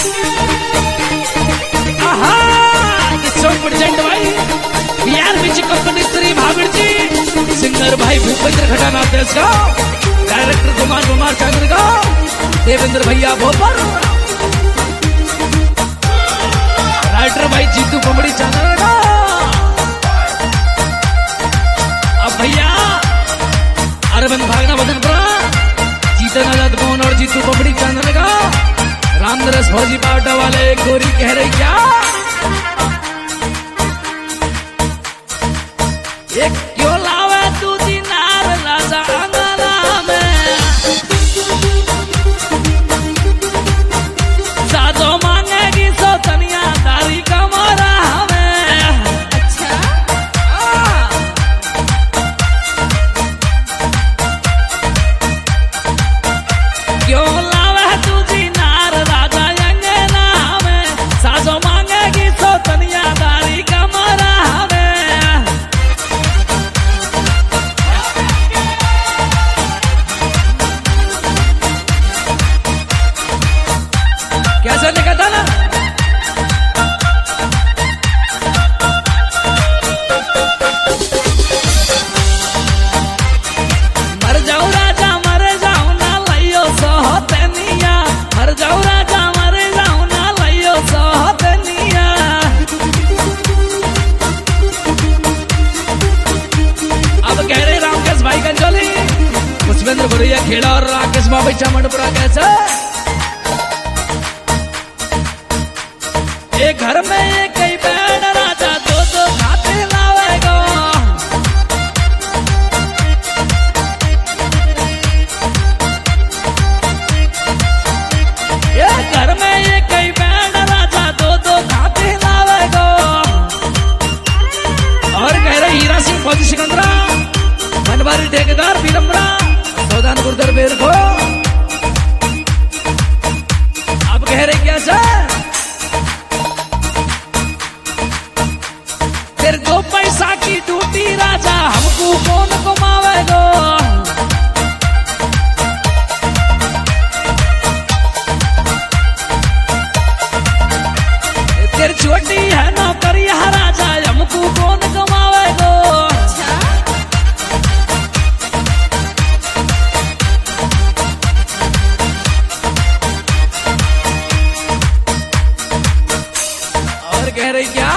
Singer भाई भूपेंद्र खटाना देश का, डायरेक्टर कुमार चंद्र का, देवेंद्र भैया भोपर, राइटर भाई जीतू कमड़ी चंद्र का, अब भैया अरविंद भागना बदनपुरा, जीतन आजाद कौन और जीतू कमड़ी चंद्र का, रामदरस फौजी पाटा वाले गोरी कह रही क्या एक क्यों लावे तू दिनार राजा अंगना में, साजो मांगेगी सौतनिया दारी कमरा में। अच्छा क्यों लावे तू दिनार राजा अंगना में, साजो मांगेगी सौतनिया दारी कमरा में। कैसा लिखा था ना, मर जाऊं राजा मर जाऊं ना लइयो सोहतनिया, मर जाऊं राजा मर जाऊं ना लइयो सोहतनिया। अब कह रहे रामकेश भाई कंजोली, पुष्पेंद्र भुरिया खेड़ा और राकेश बाबा चामंडपुरा कैसा एक घर में एक ही बैठ राजा दो दो खाते लावेगा, एक घर में एक ही बैठ राजा दो दो खाते लावेगा। और कह रहे हीरा सिंह फौजी सिकंदरा, मनवारी ठेकेदार पीलमरा, सौदान गुर्दर बेर को। अब कह रहे क्या सर फिर दो पैसा की ड्यूटी राजा हमको कौन घुमावेगो, तेरी छोटी है नौकरिया राजा हमको कौन घुमावेगो। और कह रही क्या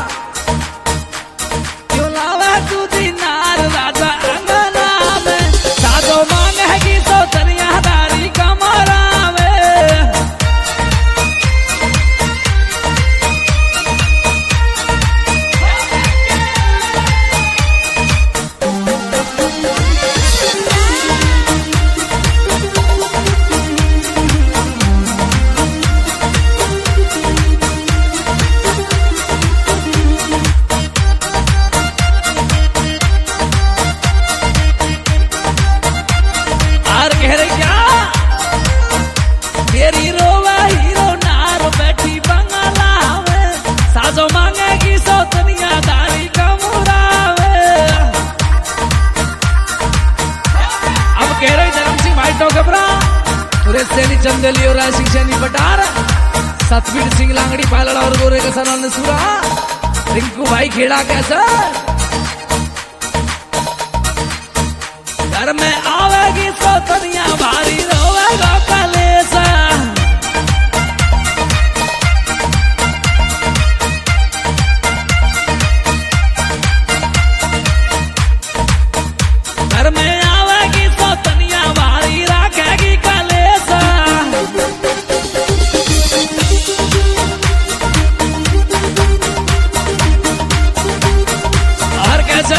सैनी चंदेली और राय सिंह सैनी बटार, सतवीर सिंह लांगड़ी पालड़ा और गोरे का सरान सूरा, रिंकू भाई खेड़ा कैसा घर में आवेगी सौतनिया भारी रोवेगा कलेसा। घर में आवेगी सौतनिया भारी राखेगी कलेसा। और कैसे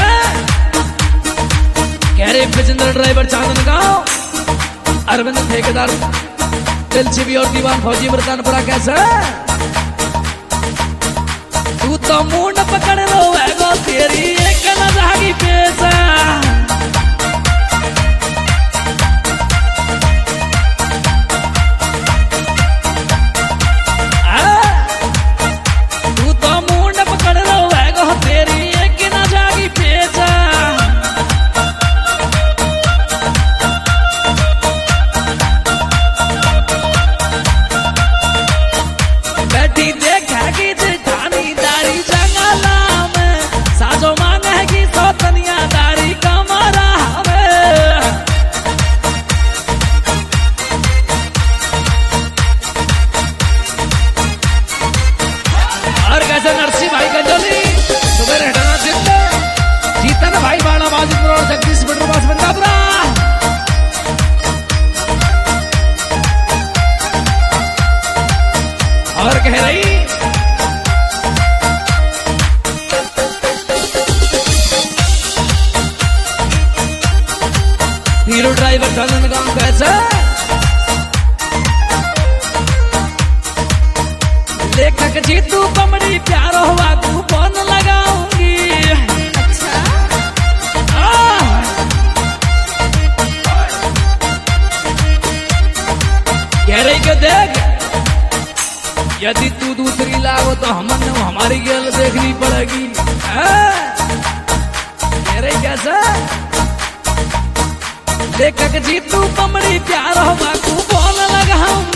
कह रहे विजेंद्र ड्राइवर चांदन गांव, अरविंद ठेकेदार दिलचिबी और दीवान फौजी मुल्तानपुरा कैसे तू तो मुंड पकड़ लो है तेरी एक न जागी पैसा। तू तो मुंड पकड़ लो है तेरी एक न जागी पैसा। कैसे नरसिंह भाई गंजोली सुबह हटाना चिंता जीतन भाई बाड़ा बाजीपुर और जगदीश बंडोबास बंदापुरा और कह रही हीरो ड्राइवर चलन काम कैसे लेखक जी तू बमड़ी प्यारो हुआ तू कौन लगाऊंगी अच्छा कह रही के देख यदि तू दूसरी लागो तो हमारी गेल देखनी पड़ेगी कह रही कैसे लेखक जी तू बमड़ी प्यारो हुआ तू कौन लगाऊंगी